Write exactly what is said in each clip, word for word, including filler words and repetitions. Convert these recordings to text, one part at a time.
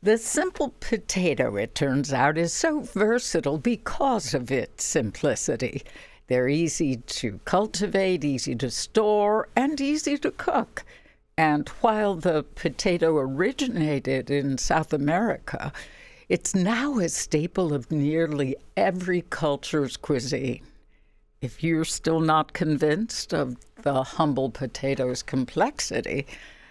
The simple potato, it turns out, is so versatile because of its simplicity. They're easy to cultivate, easy to store, and easy to cook. And while the potato originated in South America, it's now a staple of nearly every culture's cuisine. If you're still not convinced of the humble potato's complexity,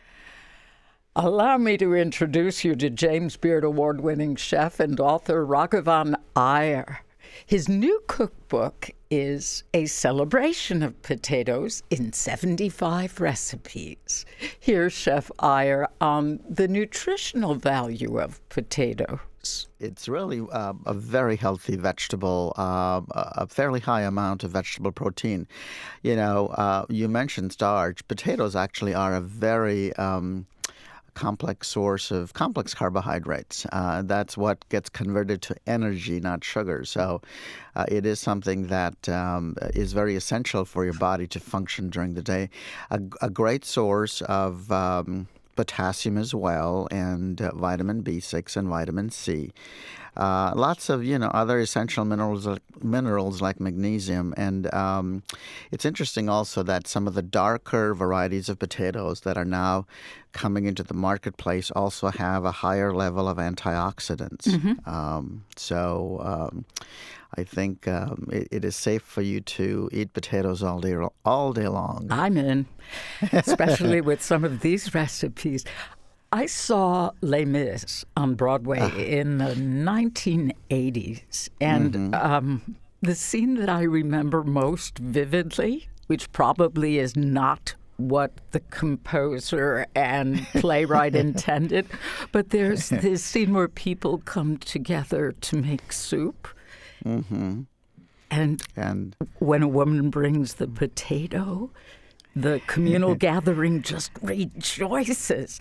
allow me to introduce you to James Beard Award-winning chef and author Raghavan Iyer. His new cookbook is a celebration of potatoes in seventy-five recipes. Here's Chef Iyer on the nutritional value of potatoes. It's really uh, a very healthy vegetable, uh, a fairly high amount of vegetable protein. You know, uh, you mentioned starch. Potatoes actually are a very um, complex source of complex carbohydrates. Uh, that's what gets converted to energy, not sugar. So uh, it is something that um, is very essential for your body to function during the day. A, a great source of um, potassium as well, and uh, vitamin B six and vitamin C. Uh, lots of, you know, other essential minerals, minerals like magnesium. And um, it's interesting also that some of the darker varieties of potatoes that are now coming into the marketplace also have a higher level of antioxidants. Mm-hmm. Um, so um, I think um, it, it is safe for you to eat potatoes all day, all day long. I'm in, especially with some of these recipes. I saw Les Mis on Broadway uh, in the nineteen eighties, and mm-hmm. um, the scene that I remember most vividly, which probably is not what the composer and playwright intended, but there's this scene where people come together to make soup. Mm-hmm. And, and when a woman brings the potato, the communal gathering just rejoices.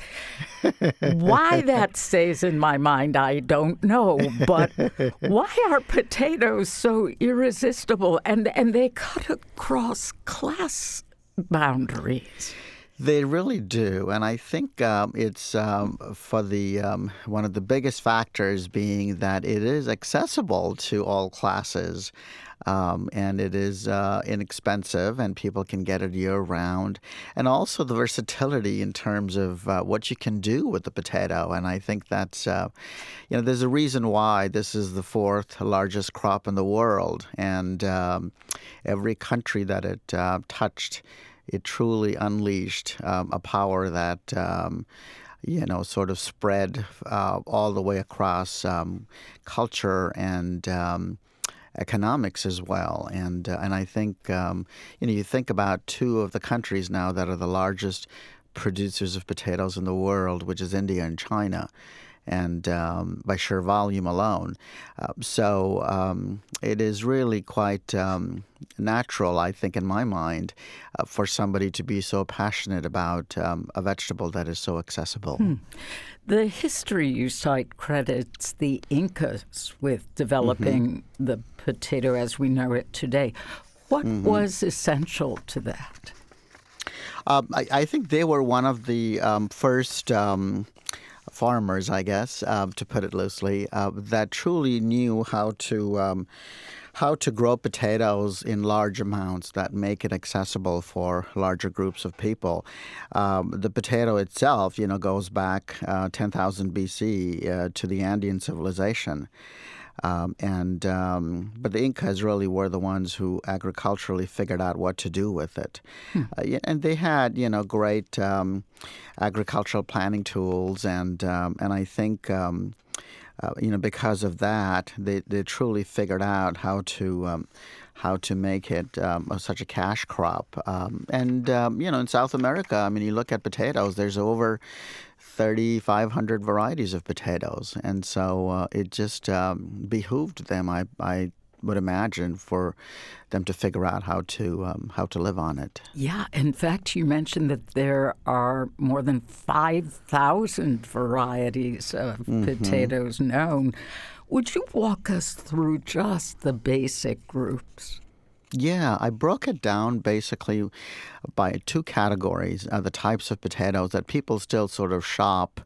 Why that stays in my mind, I don't know. But why are potatoes so irresistible? And, and they cut across class boundaries. They really do, and I think um, it's um, for the um, one of the biggest factors being that it is accessible to all classes, um, and it is uh, inexpensive, and people can get it year-round, and also the versatility in terms of uh, what you can do with the potato. And I think that's, uh, you know, there's a reason why this is the fourth largest crop in the world, and um, every country that it uh, touched, it truly unleashed um, a power that, um, you know, sort of spread uh, all the way across um, culture and um, economics as well. And uh, and I think, um, you know, you think about two of the countries now that are the largest producers of potatoes in the world, which is India and China, and um, by sheer volume alone. Uh, so um, it is really quite um, natural, I think, in my mind, uh, for somebody to be so passionate about um, a vegetable that is so accessible. Hmm. The history you cite credits the Incas with developing mm-hmm. the potato as we know it today. What mm-hmm. was essential to that? Um, I, I think they were one of the um, first Um, farmers, I guess, uh, to put it loosely, uh, that truly knew how to um, how to grow potatoes in large amounts that make it accessible for larger groups of people. Um, the potato itself, you know, goes back uh, ten thousand B C uh, to the Andean civilization. Um, and um, but the Incas really were the ones who agriculturally figured out what to do with it, hmm. uh, and they had, you know, great um, agricultural planning tools, and um, and I think um, uh, you know, because of that, they they truly figured out how to um, how to make it um, such a cash crop. Um, and um, you know, in South America, I mean, you look at potatoes. There's over thirty-five hundred varieties of potatoes, and so uh, it just um, behooved them, I, I would imagine, for them to figure out how to um, how to live on it. Yeah, in fact, you mentioned that there are more than five thousand varieties of mm-hmm. potatoes known. Would you walk us through just the basic groups? Yeah, I broke it down basically by two categories, uh, the types of potatoes that people still sort of shop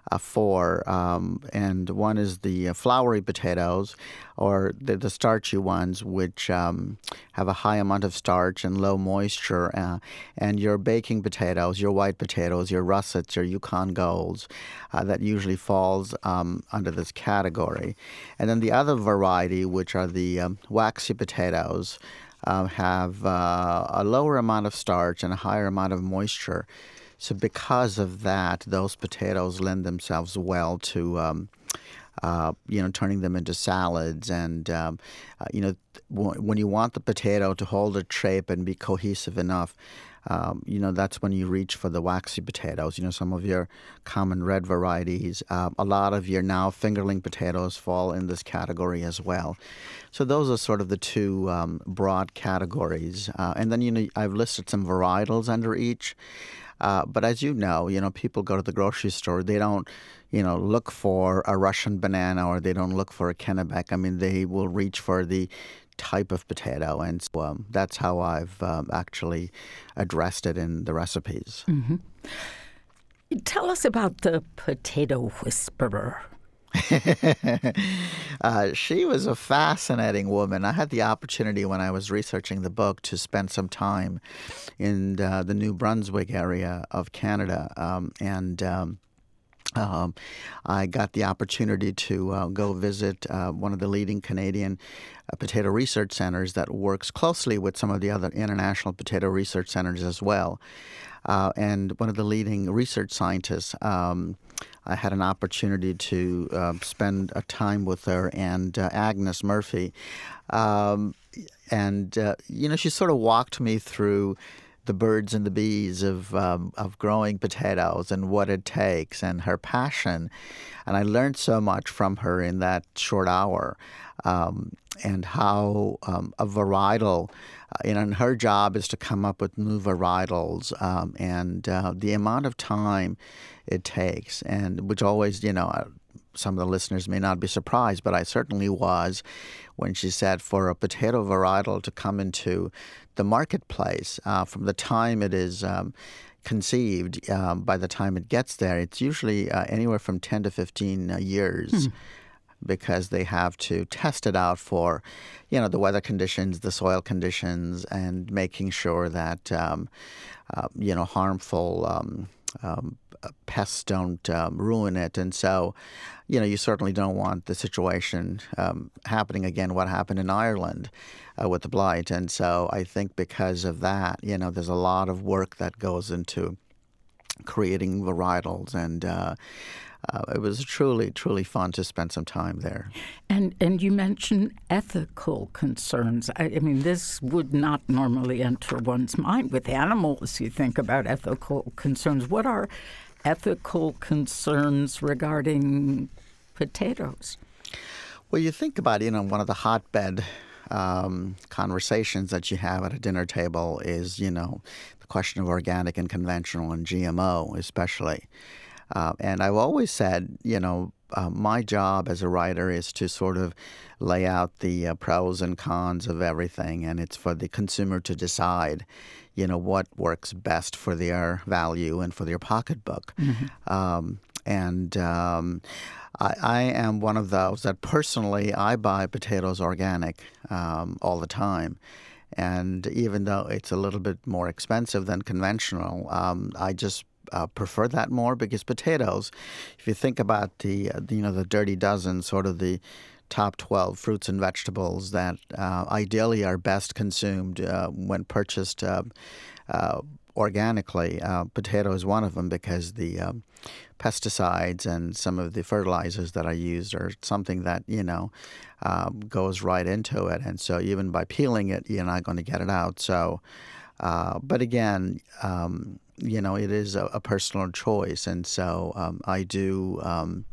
uh, four, um, and one is the uh, floury potatoes, or the, the starchy ones, which um, have a high amount of starch and low moisture, uh, and your baking potatoes, your white potatoes, your russets, your Yukon Golds, uh, that usually falls um, under this category. And then the other variety, which are the um, waxy potatoes, uh, have uh, a lower amount of starch and a higher amount of moisture. So because of that, those potatoes lend themselves well to, um, uh, you know, turning them into salads. And, um, uh, you know, w- when you want the potato to hold its shape and be cohesive enough, um, you know, that's when you reach for the waxy potatoes. You know, some of your common red varieties. Uh, a lot of your now fingerling potatoes fall in this category as well. So those are sort of the two um, broad categories. Uh, and then, you know, I've listed some varietals under each. Uh, but as you know, you know, people go to the grocery store. They don't, you know, look for a Russian banana, or they don't look for a Kennebec. I mean, they will reach for the type of potato, and so, um, that's how I've um, actually addressed it in the recipes. Mm-hmm. Tell us about the potato whisperer. uh, she was a fascinating woman. I had the opportunity when I was researching the book to spend some time in uh, the New Brunswick area of Canada, um, and um, um, I got the opportunity to uh, go visit uh, one of the leading Canadian uh, potato research centers that works closely with some of the other international potato research centers as well. Uh, and one of the leading research scientists, um, I had an opportunity to uh, spend a time with her, and uh, Agnes Murphy. Um, and, uh, you know, she sort of walked me through the birds and the bees of um, of growing potatoes and what it takes, and her passion. And I learned so much from her in that short hour, um, and how um, a varietal, uh, you know, and her job is to come up with new varietals, um, and uh, the amount of time it takes, and which always, you know, uh, some of the listeners may not be surprised, but I certainly was when she said for a potato varietal to come into the marketplace, uh, from the time it is um, conceived, um, by the time it gets there, it's usually uh, anywhere from ten to fifteen uh, years. Mm-hmm. Because they have to test it out for, you know, the weather conditions, the soil conditions, and making sure that, um, uh, you know, harmful um, um, pests don't um, ruin it. And so, you know, you certainly don't want the situation um, happening again, what happened in Ireland uh, with the blight. And so I think because of that, you know, there's a lot of work that goes into creating varietals, and uh, uh, it was truly, truly fun to spend some time there. And and you mentioned ethical concerns. I, I mean, this would not normally enter one's mind. With animals, you think about ethical concerns. What are ethical concerns regarding potatoes? Well, you think about, you know, one of the hotbed um, conversations that you have at a dinner table is, you know, the question of organic and conventional and G M O especially. Uh, and I've always said, you know, uh, my job as a writer is to sort of lay out the uh, pros and cons of everything, and it's for the consumer to decide, you know, what works best for their value and for their pocketbook. Mm-hmm. Um, and um, I, I am one of those that personally I buy potatoes organic um, all the time. And even though it's a little bit more expensive than conventional, um, I just Uh, prefer that more, because potatoes, if you think about the, uh, the you know the dirty dozen, sort of the top twelve fruits and vegetables that uh, ideally are best consumed uh, when purchased uh, uh, organically, uh, potato is one of them, because the um, pesticides and some of the fertilizers that are used are something that, you know, um, goes right into it. And so even by peeling it, you're not going to get it out. So, uh, but again, um, you know, it is a, a personal choice. And so um, I do, um,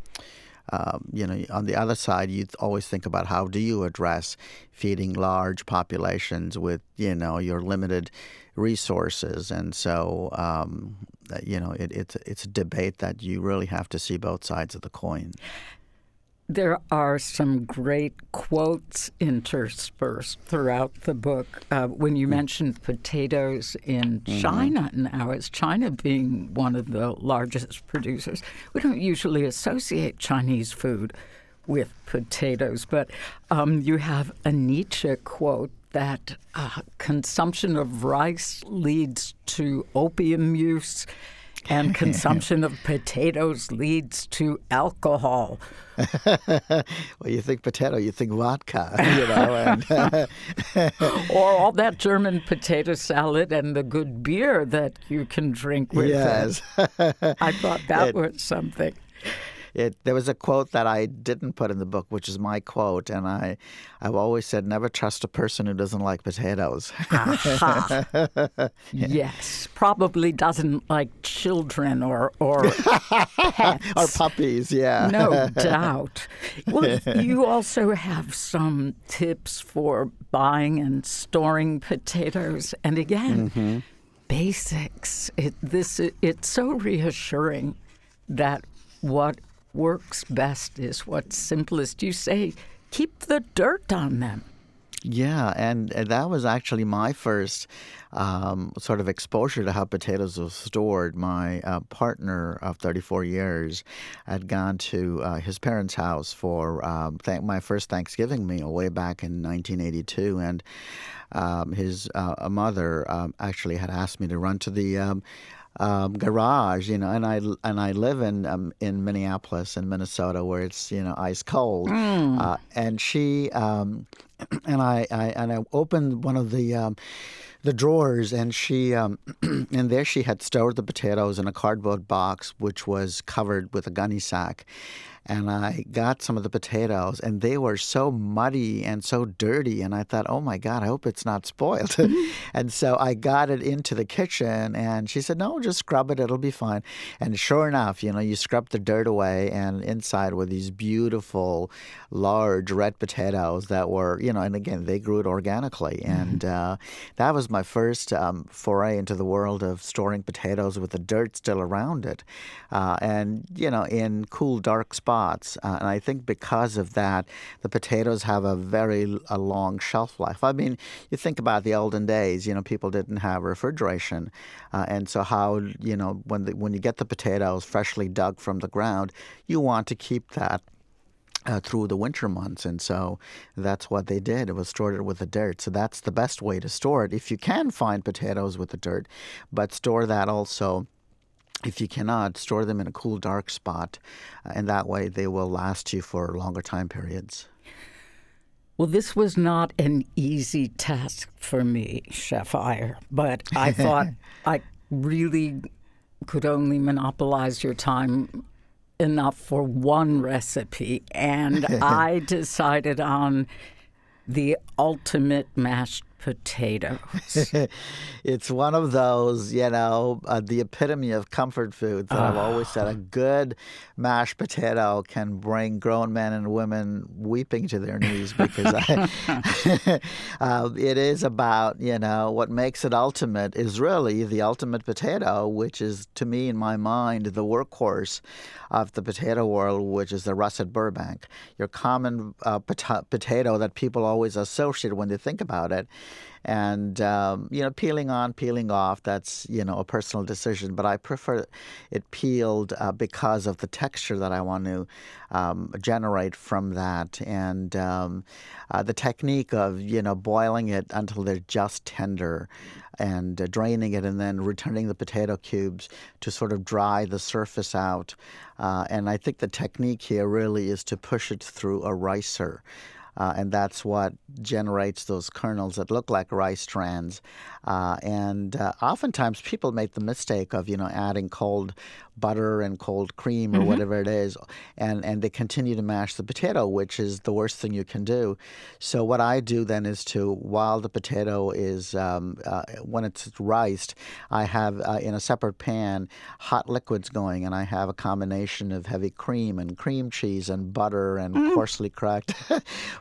uh, you know, on the other side, you always think about how do you address feeding large populations with, you know, your limited resources. And so, um, you know, it, it's, it's a debate that you really have to see both sides of the coin. There are some great quotes interspersed throughout the book. Uh, when you mentioned potatoes in Mm-hmm. China now, as China being one of the largest producers, we don't usually associate Chinese food with potatoes. But um, you have a Nietzsche quote that uh, consumption of rice leads to opium use and consumption of potatoes leads to alcohol. Well, you think potato, you think vodka, you know. And, or all that German potato salad and the good beer that you can drink with yes. it. I thought that It- was something. It, there was a quote that I didn't put in the book, which is my quote, and I, I've always said, never trust a person who doesn't like potatoes. Aha. Yes. Probably doesn't like children or, or pets. Or puppies, yeah. No doubt. Well, you also have some tips for buying and storing potatoes. And again, Mm-hmm. basics. It, this, it's so reassuring that what works best is what's simplest. You say, keep the dirt on them. Yeah, and uh, that was actually my first um, sort of exposure to how potatoes were stored. My uh, partner of thirty-four years had gone to uh, his parents' house for um, th- my first Thanksgiving meal way back in nineteen eighty-two, and um, his uh, mother um, actually had asked me to run to the um, Um, garage, you know, and I and I live in um, in Minneapolis in Minnesota, where it's you know ice cold, Mm. uh, and she um, and I, I and I opened one of the um, the drawers, and she um, and there she had stored the potatoes in a cardboard box, which was covered with a gunny sack. And I got some of the potatoes, and they were so muddy and so dirty. And I thought, oh, my God, I hope it's not spoiled. And so I got it into the kitchen, and she said, no, just scrub it. It'll be fine. And sure enough, you know, you scrub the dirt away, and inside were these beautiful, large red potatoes that were, you know, and again, they grew it organically. And uh, that was my first um, foray into the world of storing potatoes with the dirt still around it. Uh, and, you know, in cool, dark spots. Uh, and I think because of that, the potatoes have a very a long shelf life. I mean, you think about the olden days, you know, people didn't have refrigeration. Uh, and so how, you know, when the, when you get the potatoes freshly dug from the ground, you want to keep that Uh, through the winter months, and so that's what they did. It was stored it with the dirt. So that's the best way to store it if you can find potatoes with the dirt, but store that also. If you cannot, store them in a cool, dark spot, uh, and that way they will last you for longer time periods. Well, this was not an easy task for me, Chef Iyer, but I thought I really could only monopolize your time enough for one recipe, and I decided on the ultimate mashed potatoes. It's one of those, you know, uh, the epitome of comfort foods that I've always said a good mashed potato can bring grown men and women weeping to their knees because I, uh, it is about, you know, what makes it ultimate is really the ultimate potato, which is, to me, in my mind, the workhorse of the potato world, which is the russet Burbank, your common uh, pot- potato that people always associate when they think about it. And, um, you know, peeling on, peeling off, that's, you know, a personal decision. But I prefer it peeled uh, because of the texture that I want to um, generate from that. And um, uh, the technique of, you know, boiling it until they're just tender and uh, draining it and then returning the potato cubes to sort of dry the surface out. Uh, and I think the technique here really is to push it through a ricer. Uh, and that's what generates those kernels that look like rice strands. Uh, and uh, oftentimes people make the mistake of, you know, adding cold butter and cold cream or mm-hmm. whatever it is, and, and they continue to mash the potato, which is the worst thing you can do. So what I do then is to, while the potato is, um, uh, when it's riced, I have uh, in a separate pan hot liquids going, and I have a combination of heavy cream and cream cheese and butter and mm. coarsely cracked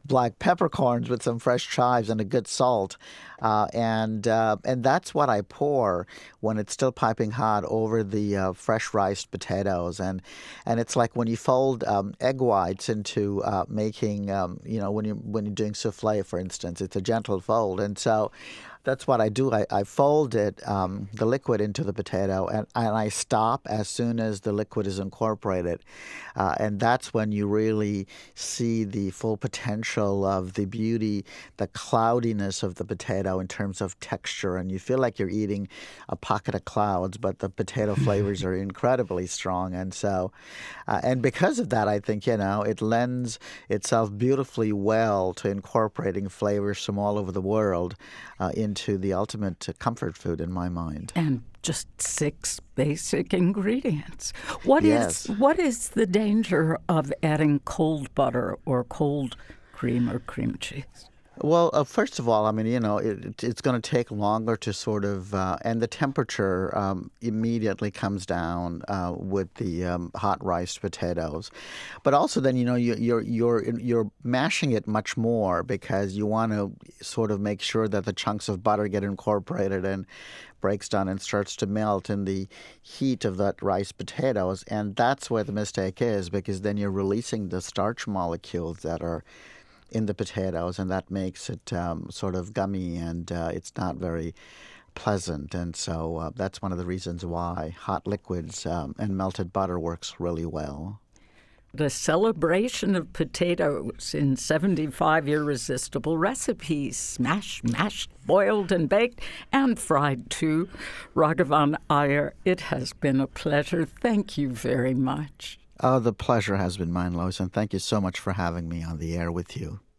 black peppercorns with some fresh chives and a good salt. Uh, and uh, and that's what I pour when it's still piping hot over the uh, fresh riced potatoes. And and it's like when you fold um, egg whites into uh, making, um, you know, when you when you're doing souffle, for instance, it's a gentle fold. And so that's what I do. I, I fold it, um, the liquid into the potato, and, and I stop as soon as the liquid is incorporated. Uh, and that's when you really see the full potential of the beauty, the cloudiness of the potato in terms of texture. And you feel like you're eating a pocket of clouds, but the potato flavors are incredibly strong. And so, uh, and because of that, I think, you know, it lends itself beautifully well to incorporating flavors from all over the world uh, into the ultimate comfort food in my mind. And just six basic ingredients. What Yes. is what is the danger of adding cold butter or cold cream or cream cheese? Well, uh, first of all, I mean, you know, it, it's going to take longer to sort of, uh, and the temperature um, immediately comes down uh, with the um, hot riced potatoes. But also, then, you know, you, you're you're you're mashing it much more because you want to sort of make sure that the chunks of butter get incorporated and breaks down and starts to melt in the heat of that riced potatoes. And that's where the mistake is, because then you're releasing the starch molecules that are in the potatoes, and that makes it um, sort of gummy, and uh, it's not very pleasant. And so uh, that's one of the reasons why hot liquids um, and melted butter works really well. The celebration of potatoes in seventy-five irresistible recipes, smashed, mashed, boiled and baked, and fried too. Raghavan Iyer, it has been a pleasure. Thank you very much. Oh, the pleasure has been mine, Lois, and thank you so much for having me on the air with you.